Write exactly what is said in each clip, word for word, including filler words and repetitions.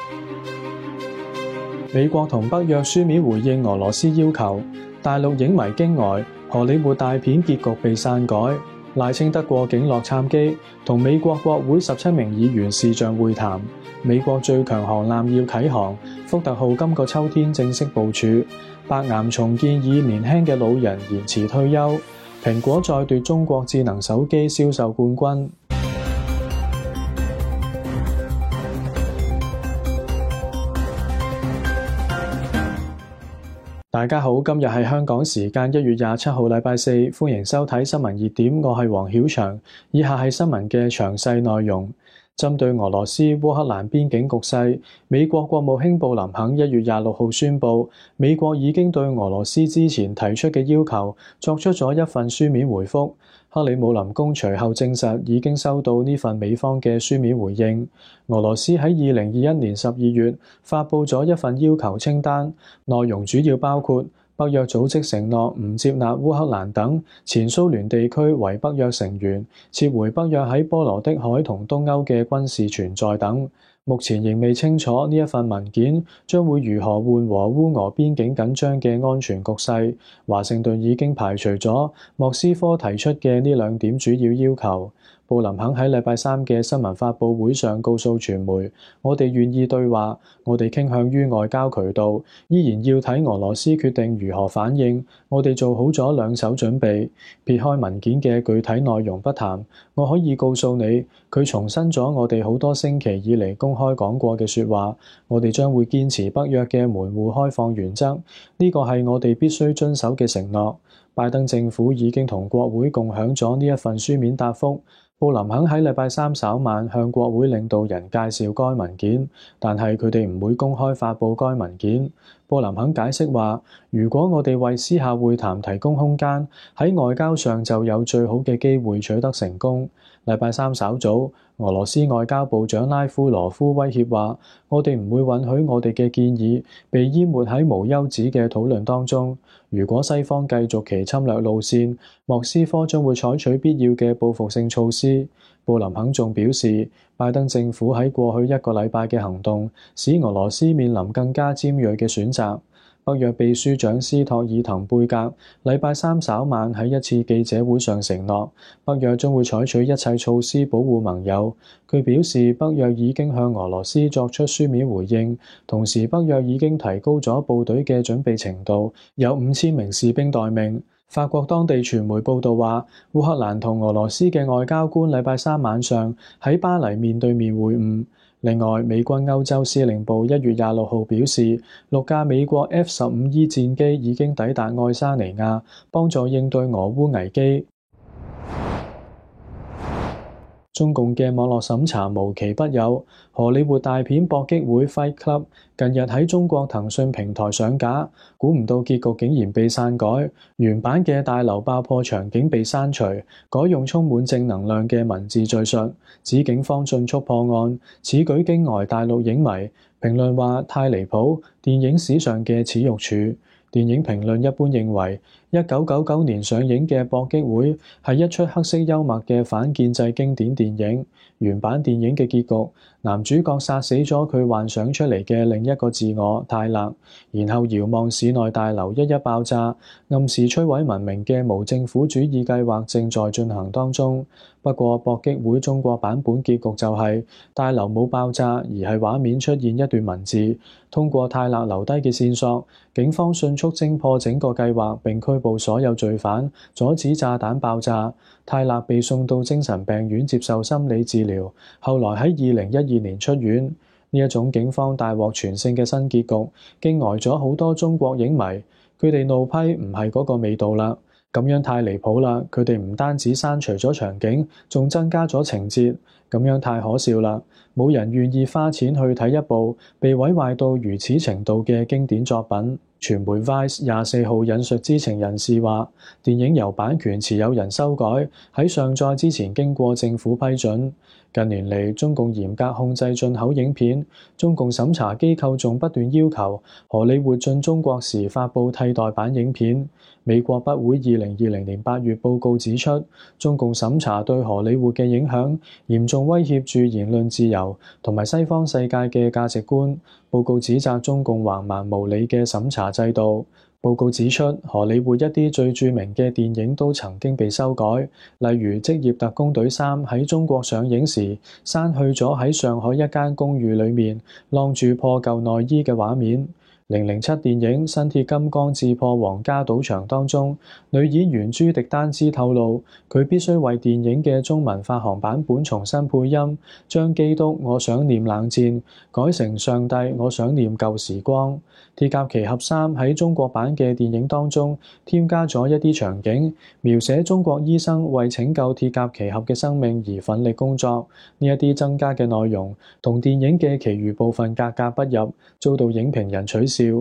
美國同北約書面回應俄羅斯要求，大陸影迷驚呆，荷里活大片結局被篡改。賴清德過境洛杉磯，同美國國會十七名議員視像會談。美國最強航艦要啟航，福特號今個秋天正式部署。白岩松建議年輕嘅老人延遲退休。蘋果再奪中國智能手機銷售冠軍。大家好，今日係香港時間一月廿七號，禮拜四，歡迎收睇新聞熱點，我係黃曉翔。以下係新聞嘅詳細內容。針對俄羅斯烏克蘭邊境局勢，美國國務卿布林肯一月廿六號宣布，美國已經對俄羅斯之前提出嘅要求作出咗一份書面回覆。克里姆林宮隨後證實已經收到呢份美方嘅書面回應。俄羅斯喺二零二一年十二月發布咗一份要求清單，內容主要包括北約組織承諾唔接納烏克蘭等前蘇聯地區為北約成員，撤回北約喺波羅的海同東歐嘅軍事存在等。目前仍未清楚呢一份文件將會如何緩和烏俄邊境緊張嘅安全局勢。華盛頓已經排除咗莫斯科提出嘅呢兩點主要要求。布林肯喺禮拜三嘅新聞發佈會上告訴傳媒，我哋願意對話，我哋傾向於外交渠道，依然要睇俄羅斯決定如何反應。我哋做好咗兩手準備。撇開文件嘅具體內容不談，我可以告訴你，佢重申咗我哋好多星期以嚟公開講過嘅說話。我哋將會堅持北約嘅門戶開放原則，呢個係我哋必須遵守嘅承諾。拜登政府已經同國會共享咗呢一份書面答覆。布林肯喺禮拜三稍晚向國會領導人介紹該文件，但係佢哋唔會公開發布該文件。布林肯解釋話，如果我哋為私下會談提供空間，喺外交上就有最好嘅機會取得成功。禮拜三稍早，俄羅斯外交部長拉夫羅夫威脅話，我哋唔會允許我哋嘅建議被淹沒喺無休止嘅討論當中。如果西方繼續其侵略路線，莫斯科將會採取必要嘅報復性措施。布林肯仲表示，拜登政府喺過去一個禮拜嘅行動，使俄羅斯面臨更加尖銳嘅選擇。北約秘書長斯托爾滕貝格禮拜三稍晚喺一次記者會上承諾，北約將會採取一切措施保護盟友。佢表示，北約已經向俄羅斯作出書面回應，同時北約已經提高咗部隊嘅準備程度，有五千名士兵待命。法國當地傳媒報道話，烏克蘭同俄羅斯嘅外交官禮拜三晚上喺巴黎面對面會晤。另外，美軍歐洲司令部一月廿六號表示，六架美國 F 十五 E 戰機已經抵達愛沙尼亞，幫助應對俄烏危機。中共嘅網絡審查無奇不有，荷里活大片搏擊會 Fight Club 近日喺中國騰訊平台上架，估唔到結局竟然被篡改，原版嘅大樓爆破場景被刪除，改用充滿正能量嘅文字敘述，指警方迅速破案，此舉驚呆大陸影迷。評論話太離譜，電影史上嘅恥辱柱。電影評論一般認為，一九九九年上映嘅《搏擊會》係一出黑色幽默嘅反建制經典電影。原版電影嘅結局，男主角殺死咗佢幻想出嚟嘅另一個自我泰勒，然後遙望市內大樓一一爆炸，暗示摧毀文明嘅無政府主義計劃正在進行當中。不過，搏擊會中國版本結局就係大樓冇爆炸，而係畫面出現一段文字。通過泰勒留低嘅線索，警方迅速偵破整個計劃並拘捕所有罪犯，阻止炸彈爆炸。泰勒被送到精神病院接受心理治療，後來喺二零一二年出院。呢一種警方大獲全勝嘅新結局，驚呆咗好多中國影迷，佢哋怒批唔係嗰個味道啦。咁樣太離譜啦！佢哋唔單止刪除咗場景，仲增加咗情節，咁樣太可笑啦！冇人願意花錢去睇一部被毀壞到如此程度嘅經典作品。傳媒 Vice 廿四號引述知情人士話，電影由版權持有人修改，喺上載之前經過政府批准。 近年嚟，中共嚴格控制進口影片，中共審查機構仲不斷要求荷里活進中國時發布替代版影片。美國北會二零二零年八月報告指出，中共審查對荷里活嘅影響嚴重威脅住言論自由同埋西方世界嘅價值觀。報告指責中共橫蠻無理嘅審查制度。報告指出，荷里活一啲最著名嘅電影都曾經被修改，例如《職業特工隊三》喺中國上映時，刪去咗喺上海一間公寓裡面晾住破舊內衣嘅畫面。零零七電影《新鐵金剛智破皇家賭場》當中，女演員朱迪丹茲透露，佢必須為電影嘅中文發行版本重新配音，將基督我想念冷戰改成上帝我想念舊時光。鐵甲奇俠三喺中國版嘅電影當中添加咗一啲場景，描寫中國醫生為拯救鐵甲奇俠嘅生命而奮力工作。呢一啲增加嘅內容同電影嘅其餘部分格格不入，遭到影評人取笑。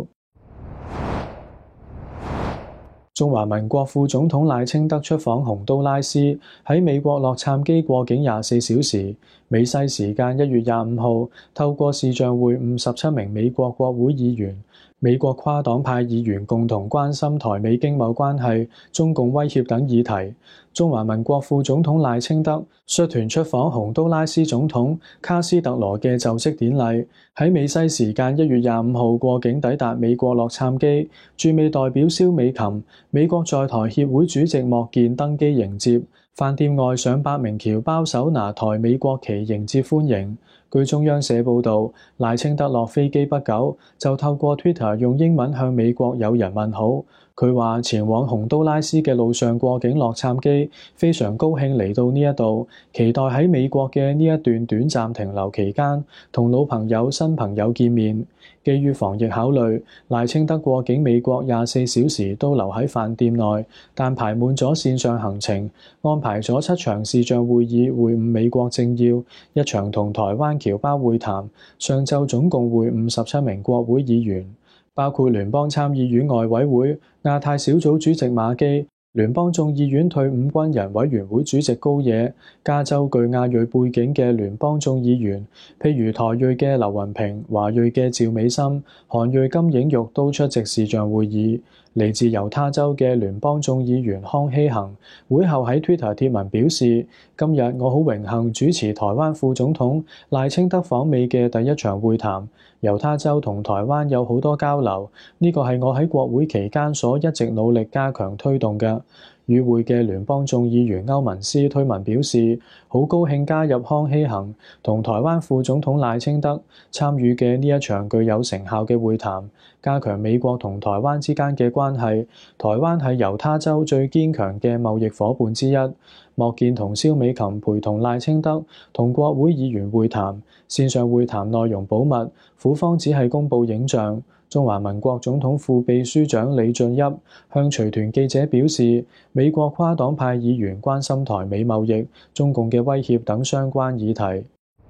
中華民國副總統賴清德出訪洪都拉斯，喺美國洛杉磯過境廿四小時。美西時間一月廿五號，透過視像會晤十七名美國國會議員。美國跨黨派議員共同關心台美經貿關係、中共威脅等議題。中華民國副總統賴清德率團出訪洪都拉斯總統卡斯特羅嘅就職典禮，喺美西時間一月廿五號過境抵達美國洛杉磯。駐美代表蕭美琴、美國在台協會主席莫健登機迎接，飯店外上百名僑胞手拿台美國旗迎接歡迎。據中央社報導，賴清德落飛機不久，就透過 Twitter 用英文向美國友人問好。佢話前往洪都拉斯嘅路上過境洛杉磯，非常高興嚟到呢一度，期待喺美國嘅呢一段短暫停留期間，同老朋友新朋友見面。基於防疫考慮，賴清德過境美國廿四小時都留喺飯店內，但排滿咗線上行程，安排咗七場視像會議會晤美國政要，一場同台灣僑胞會談。上晝總共會晤十七名國會議員，包括聯邦參議院外委會亞太小組主席馬基、聯邦眾議院退伍軍人委員會主席高野、加州具亞裔背景嘅聯邦眾議員，譬如台裔嘅劉雲平、華裔嘅趙美心、韓裔金映玉都出席視像會議。嚟自猶他州嘅聯邦眾議員康希恒會後喺 Twitter 貼文表示：今日我好榮幸主持台灣副總統賴清德訪美嘅第一場會談。猶他州同台灣有好多交流，呢個係我喺國會期間所一直努力加強推動嘅。與會嘅聯邦眾議員歐文斯推文表示，好高興加入康希恒同台灣副總統賴清德參與嘅呢一場具有成效嘅會談，加強美國同台灣之間嘅關係。台灣係猶他州最堅強嘅貿易夥伴之一。莫健同蕭美琴陪同賴清德同國會議員會談，線上會談內容保密，府方只係公佈影像。中華民國總統副秘書長李俊俋向隨團記者表示，美國跨黨派議員關心台美貿易、中共嘅威脅等相關議題。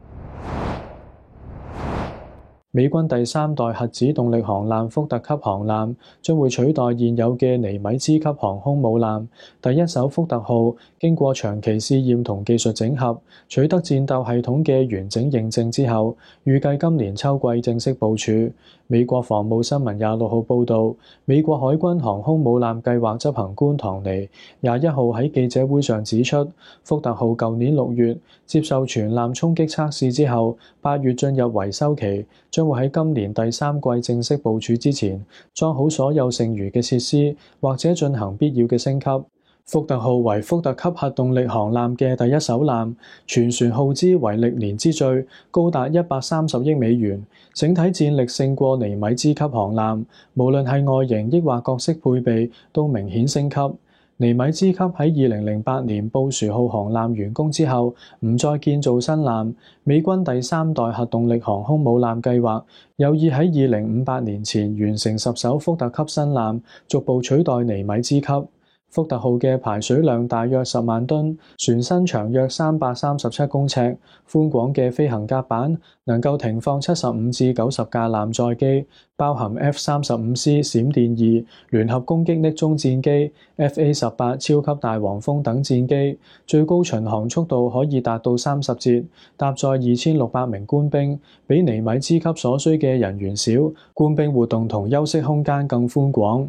美軍第三代核子動力航艦福特級航艦將會取代現有嘅尼米茲級航空母艦。第一艘福特號經過長期試驗同技術整合，取得戰鬥系統嘅完整認證之後，預計今年秋季正式部署。美國防務新聞廿六號報導，美國海軍航空母艦計劃執行官唐尼廿一號喺記者會上指出，福特號舊年六月接受全艦衝擊測試之後，八月進入維修期，將會喺今年第三季正式部署之前，裝好所有剩餘嘅設施，或者進行必要嘅升級。福特號為福特級核動力航艦嘅第一艘艦，全船耗資為歷年之最，高達一百三十億美元，整體戰力勝過尼米茲級航艦，無論係外形抑或角色配備都明顯升級。尼米茲級喺二零零八年布殊號航艦完工之後，唔再建造新艦。美軍第三代核動力航空母艦計劃有意喺二零五八年前完成十艘福特級新艦，逐步取代尼米茲級。 福特號嘅排水量大約十萬噸，船身長約三百三十七公尺，寬廣嘅飛行甲板能夠停放七十五至九十架艦載機，包含 F 三十五 C 閃電二聯合攻擊匿蹤戰機、F A 十八超級大黃蜂等戰機，最高巡航速度可以達到三十節，搭載二千六百名官兵，比尼米茲級所需嘅人員少，官兵活動同休息空間更寬廣。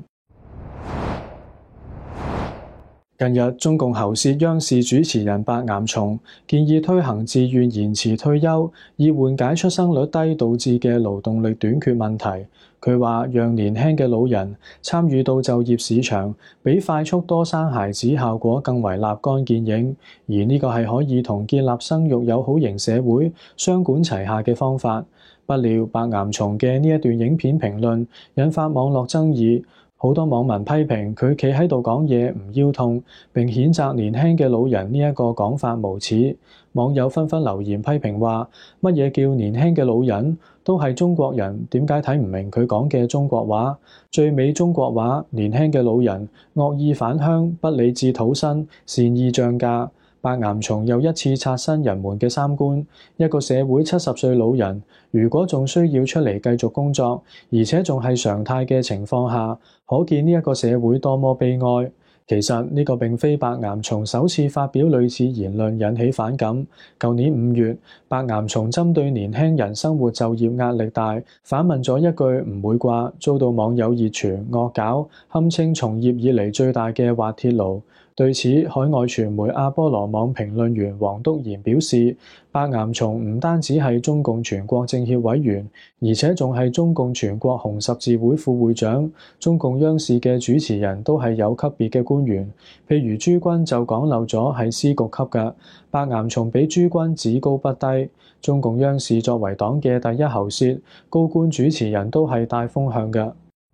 近日，中共喉舌央視主持人白岩松建議推行自願延遲退休，以緩解出生率低導致嘅勞動力短缺問題。佢話：讓年輕嘅老人參與到就業市場，比快速多生孩子效果更為立竿見影。而呢個係可以同建立生育友好型社會雙管齊下嘅方法。不料，白岩松嘅呢一段影片評論引發網絡爭議。好多網民批評佢企喺度講嘢唔腰痛，並譴責年輕嘅老人呢一個講法無恥。網友紛紛留言批評話：乜嘢叫年輕嘅老人？都係中國人，點解睇唔明佢講嘅中國話？最美中國話：年輕嘅老人惡意返鄉，不理智討薪，善意漲價。白岩松又一次刷新人們嘅三觀。一個社會七十歲老人，如果仲需要出嚟繼續工作，而且仲係常態嘅情況下，可見呢一個社會多麼悲哀。其實呢個並非白岩松首次發表類似言論引起反感。舊年五月，白岩松針對年輕人生活就業壓力大，反問咗一句唔會啩，遭到網友熱傳惡搞，堪稱從業以嚟最大嘅滑鐵盧。對此，海外傳媒阿波羅網評論員黃篤賢表示，白岩松唔單止係中共全國政協委員，而且仲係中共全國紅十字會副會長。中共央視嘅主持人都係有級別嘅官員，譬如朱軍就講漏咗係司局級嘅，白岩松比朱軍只高不低。中共央視作為黨嘅第一喉舌，高官主持人都係帶風向嘅。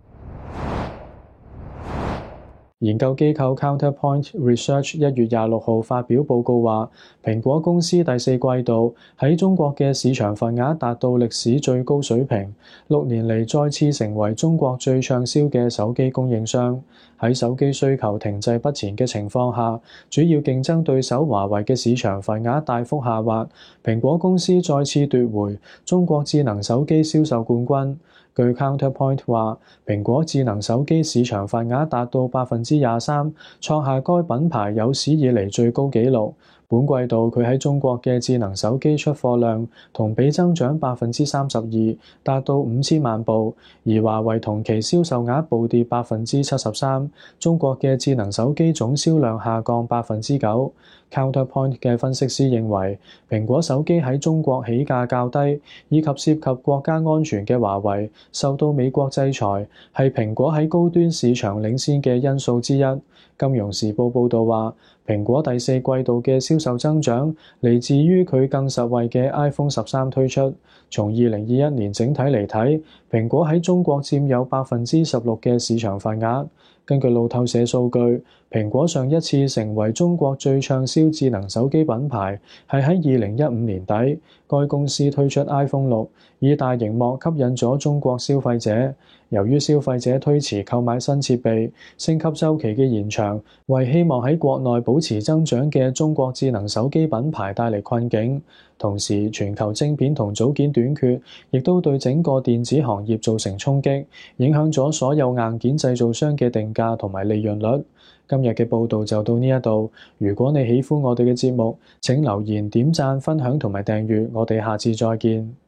研究機構 Counterpoint Research 一月廿六號發表報告話，蘋果公司第四季度喺中國嘅市場份額達到歷史最高水平，六年嚟再次成為中國最暢銷嘅手機供應商。喺手機需求停滯不前嘅情況下，主要競爭對手華為嘅市場份額大幅下滑，蘋果公司再次奪回中國智能手機銷售冠軍。據 Counterpoint 話，蘋果智能手機市場份額達到百分之廿三，創下該品牌有史以嚟最高紀錄。本季度佢喺中國嘅智能手機出貨量同比增長百分之三十二，達到五千萬部，而華為同期銷售額暴跌百分之七十三，中國嘅智能手機總銷量下降百分之九。Counterpoint 嘅分析師認為，蘋果手機喺中國起價較低，以及涉及國家安全嘅華為受到美國制裁，係蘋果喺高端市場領先嘅因素之一。金融時報報導話，蘋果第四季度嘅銷售增長嚟自於佢更實惠嘅 iPhone 十三推出。從二零二一年整體嚟睇，蘋果喺中國佔有百分之十六嘅市場份額。根據路透社數據，蘋果上一次成為中國最暢銷智能手機品牌係喺二零一五年底，該公司推出 iPhone 六，以大螢幕吸引咗中國消費者。由於消費者推遲購買新設備，升級週期嘅延長，為希望喺國內保持增長嘅中國智能手機品牌帶嚟困境。同時，全球晶片同組件短缺，亦都對整個電子行業造成衝擊，影響咗所有硬件製造商嘅定價同埋利潤率。今日嘅報導就到呢一度。如果你喜歡我哋嘅節目，請留言、點讚、分享同埋訂閱。我哋下次再見。